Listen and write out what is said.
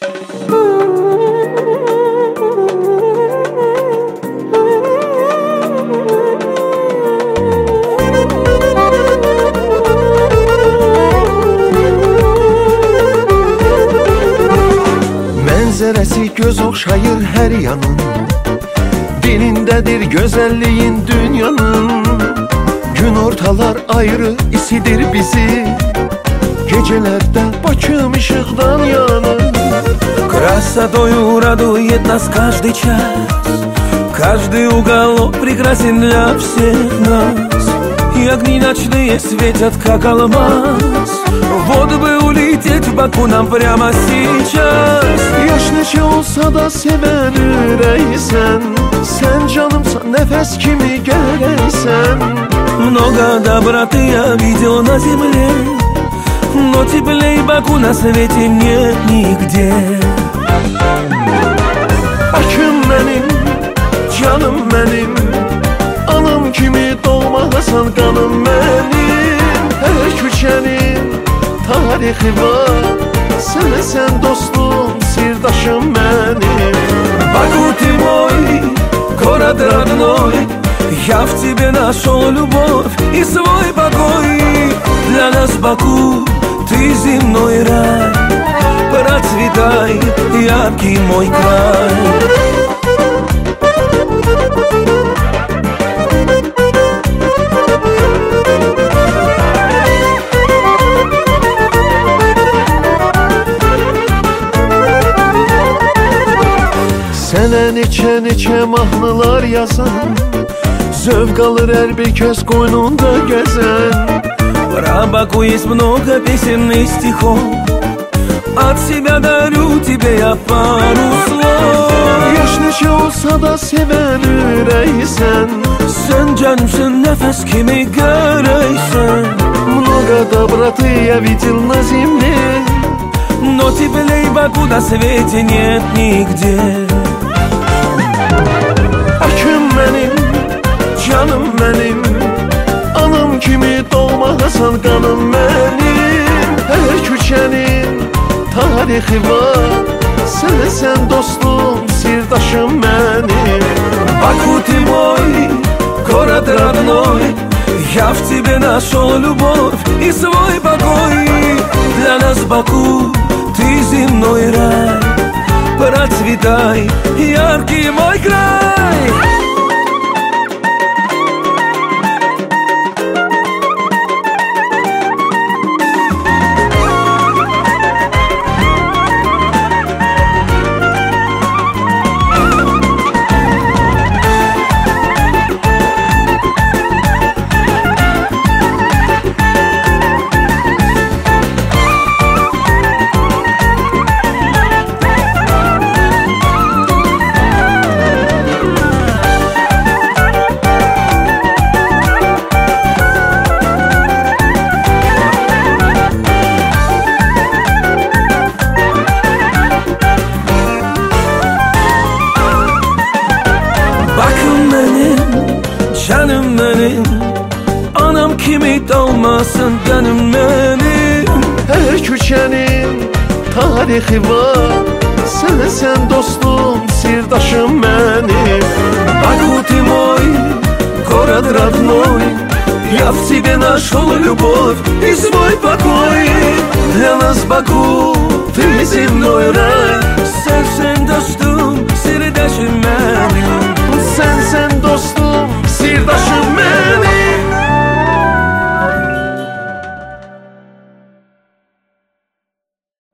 Mənzərəsi göz oxşayır hər yanın, dilindədir gözəlliyin dünyanın. Gün ortalar ayrı isidir bizi, gecelərdə Bakım ışıqdan yanır. Красотою радует нас каждый час, каждый уголок прекрасен для всех нас. И огни ночные светят, как алмаз. Вот бы улететь в Баку нам прямо сейчас. Yaş neçə olsa da sevən ürəksən, sən canımsan, nəfəs kimi gərəksən. Много доброты я видел на земле, но теплей Баку на свете нет нигде. Bakım mənim, canım mənim, anam kimi doğmaqasan qanım mənim. Hər küçənin tarixi var, sən dostum, sirdaşım mənim. Баку ты мой, город родной, я в тебе нашел любовь и свой покой. Для нас Баку ты земной рай, процветай, яркий мой край. Sənə neçə mahnılar yazan, zövq alır hər bir kəs qoynunda gəzən. Про Баку есть много песен и стихов, от себя дарю тебе я пару слов. Yaş neçə olsa da sevən ürəksən, Sən canımsın, nəfəs kimi görəysən. Много доброты я видел на земле, но теплей Баку на свете нет нигде. Bakım mənim, canım mənim, anam kimi doğmaqasan qanım mənim. Hər küçənin tarixi var, sən dostum, sirdaşım mənim. Баку ты мой, город родной, я в тебе нашел любовь и свой покой. Для нас Баку ты земной рай, процветай, яркий мой край. Canım benim, anam kimi doğmasın canım benim. Hər küçənin tarixi var, sən dostum, sirdaşım mənim. Баку ты мой, город родной, я в тебе нашел любовь и свой покой. Для нас Баку ты земной рай,